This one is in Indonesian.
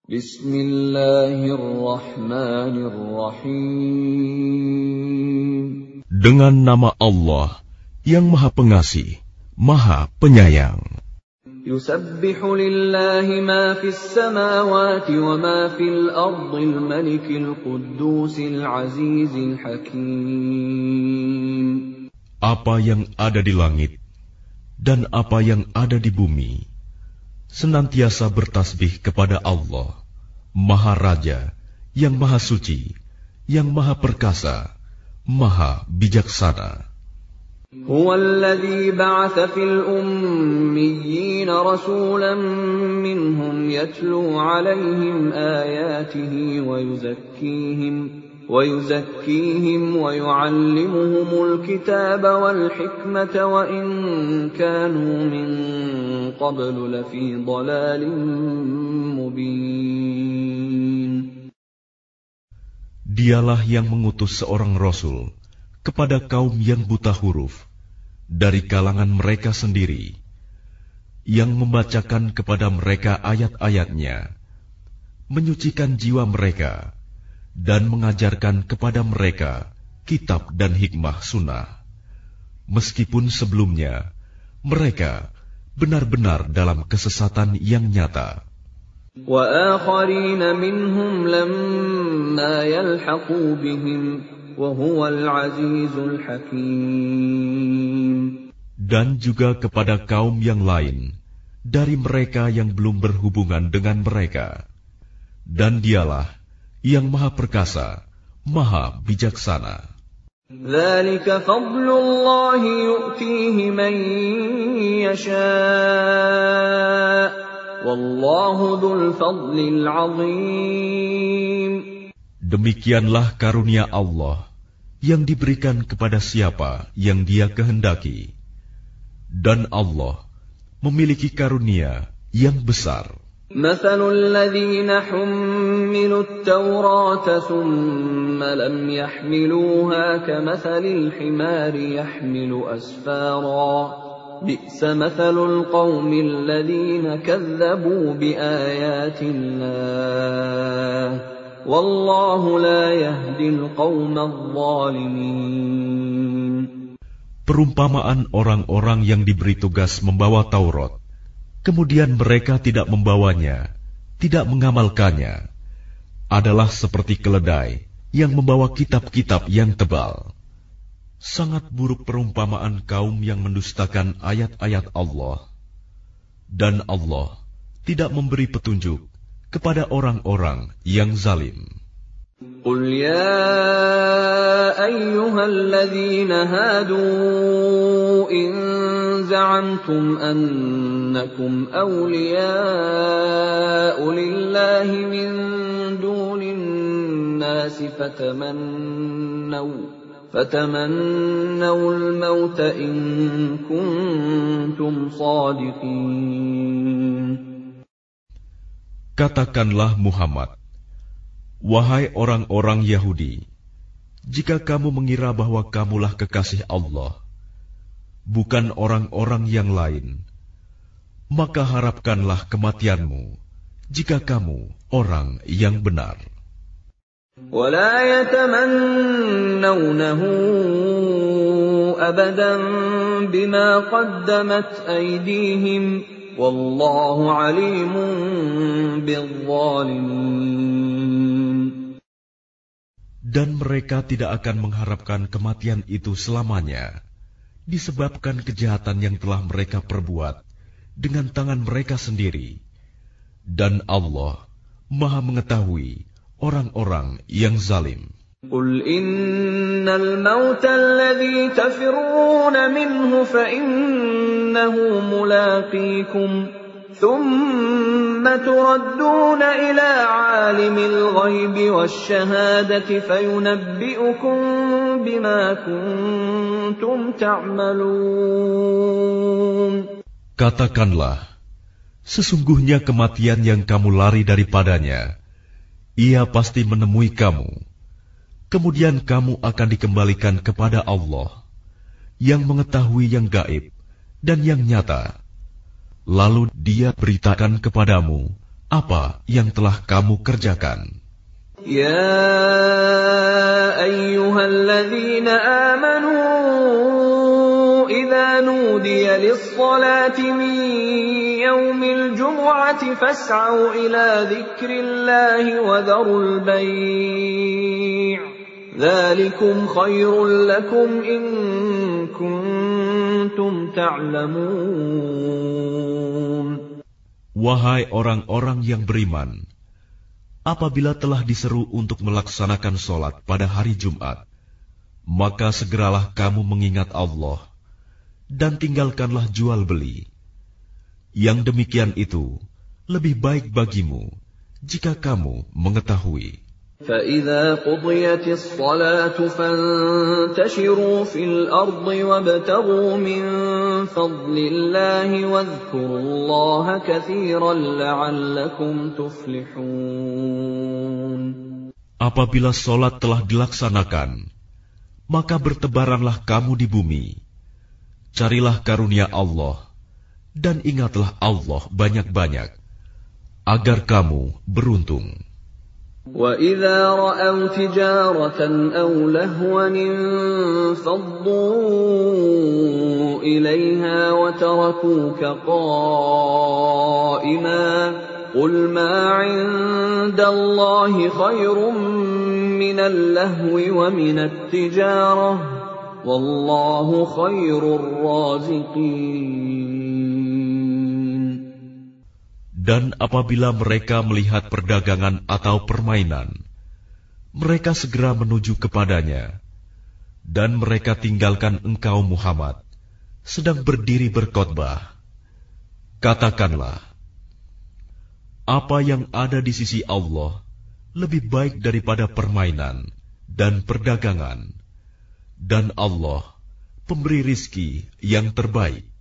Bismillahirrahmanirrahim. Dengan nama Allah yang Maha Pengasih, Maha Penyayang. Yusabbihu lillahi ma fis samawati wa ma fil ardil malikil quddusil azizil hakim. Apa yang ada di langit dan apa yang ada di bumi senantiasa bertasbih kepada Allah, Maha Raja, yang Maha Suci, yang Maha Perkasa, Maha Bijaksana. Huwa alladhi ba'atha fil ummiyina rasulan minhum yatlu 'alayhim ayatihi wa yuzakkihim wa yu'allimuhumul kitaba wal hikmata wa in kanu min qablu lafi dhalalin mubin. Dialah yang mengutus seorang rasul kepada kaum yang buta huruf dari kalangan mereka sendiri, yang membacakan kepada mereka ayat-ayatnya, menyucikan jiwa mereka, dan mengajarkan kepada mereka kitab dan hikmah sunnah, meskipun sebelumnya mereka benar-benar dalam kesesatan yang nyata. وَآخَرِينَ مِنْهُمْ لَمَّا يَلْحَقُوا بِهِمْ وَهُوَ الْعَزِيزُ الْحَكِيمُ. Dan juga kepada kaum yang lain dari mereka yang belum berhubungan dengan mereka, dan Dialah yang Maha Perkasa, Maha Bijaksana. ذَلِكَ فَضْلُ اللَّهِ يُؤْتِيهِ مَن يَشَاءُ وَاللَّهُ ذُو الْفَضْلِ الْعَظِيمِ. Demikianlah karunia Allah yang diberikan kepada siapa yang Dia kehendaki, dan Allah memiliki karunia yang besar. مَثَلُ الَّذِينَ حُمِّلُوا التَّوْرَاةَ ثُمَّ لَمْ يَحْمِلُوهَا كَمَثَلِ الْحِمَارِ يَحْمِلُ أَسْفَارًا بِئْسَ مَثَلُ الْقَوْمِ الَّذِينَ كَذَّبُوا بِآيَاتِ اللَّهِ وَاللَّهُ لَا يَهْدِي الْقَوْمَ الظَّالِمِينَ. Perumpamaan orang-orang yang diberi tugas membawa Taurat, kemudian mereka tidak membawanya, tidak mengamalkannya, adalah seperti keledai yang membawa kitab-kitab yang tebal. Sangat buruk perumpamaan kaum yang mendustakan ayat-ayat Allah. Dan Allah tidak memberi petunjuk kepada orang-orang yang zalim. قُلْ يَا أَيُّهَا الَّذِينَ هَادُوا إِن زَعَمْتُمْ أَنَّكُمْ أَوْلِيَاءُ لِلَّهِ مِن دُونِ النَّاسِ فَتَمَنَّوُا الْمَوْتَ إِن كُنتُمْ صَادِقِينَ. Katakanlah Muhammad, wahai orang-orang Yahudi, jika kamu mengira bahwa kamulah kekasih Allah, bukan orang-orang yang lain, maka harapkanlah kematianmu jika kamu orang yang benar. وَلَا يَتَمَنَّوْنَهُ أَبَدًا بِمَا قَدَّمَتْ أَيْدِيهِمْ وَاللَّهُ عَلِيمٌ بِالظَّالِمِينَ. Dan mereka tidak akan mengharapkan kematian itu selamanya, disebabkan kejahatan yang telah mereka perbuat dengan tangan mereka sendiri. Dan Allah Maha mengetahui orang-orang yang zalim. قُلْ إِنَّ الْمَوْتَ الَّذِي تَفِرُّونَ مِنْهُ فَإِنَّهُ مُلَاقِيكُمْ ثُمَّ تُرَدُّونَ إِلَى عَالِمِ الْغَيْبِ وَالشَّهَادَةِ فَيُنَبِّئُكُم بِمَا كُنتُمْ تَعْمَلُونَ. Katakanlah, sesungguhnya kematian yang kamu lari daripadanya, ia pasti menemui kamu. Kemudian kamu akan dikembalikan kepada Allah, yang mengetahui yang gaib dan yang nyata. Lalu Dia beritakan kepadamu apa yang telah kamu kerjakan. يا أيها الذين آمنوا إذا نودي للصلاة من يوم الجمعة فاسعوا إلى ذكر الله وذروا البيع ذلكم خير لكم إن كنتم تعلمون. Wahai orang-orang yang beriman, apabila telah diseru untuk melaksanakan sholat pada hari Jumat, maka segeralah kamu mengingat Allah, dan tinggalkanlah jual beli. Yang demikian itu lebih baik bagimu, jika kamu mengetahui. فَإِذَا قُضِيَتِ الصَّلَاةُ فَانتَشِرُوا فِي الْأَرْضِ وَابْتَغُوا مِن فَضْلِ اللَّهِ وَاذْكُرُوا اللَّهَ كَثِيرًا لَّعَلَّكُمْ تُفْلِحُونَ. Apabila sholat telah dilaksanakan, maka bertebaranlah kamu di bumi. Carilah karunia Allah, dan ingatlah Allah banyak-banyak, agar kamu beruntung. وَإِذَا رَأَوْا تِجَارَةً أَوْ لَهْوًا انفَضُّوا إِلَيْهَا وَتَرَكُوكَ قَائِمًا قُلْ مَا عِندَ اللَّهِ خَيْرٌ مِّنَ اللَّهْوِ وَمِنَ التِّجَارَةِ وَاللَّهُ خَيْرُ الرَّازِقِينَ. Dan apabila mereka melihat perdagangan atau permainan, mereka segera menuju kepadanya, dan mereka tinggalkan engkau Muhammad, sedang berdiri berkhotbah. Katakanlah, apa yang ada di sisi Allah lebih baik daripada permainan dan perdagangan, dan Allah pemberi rizki yang terbaik.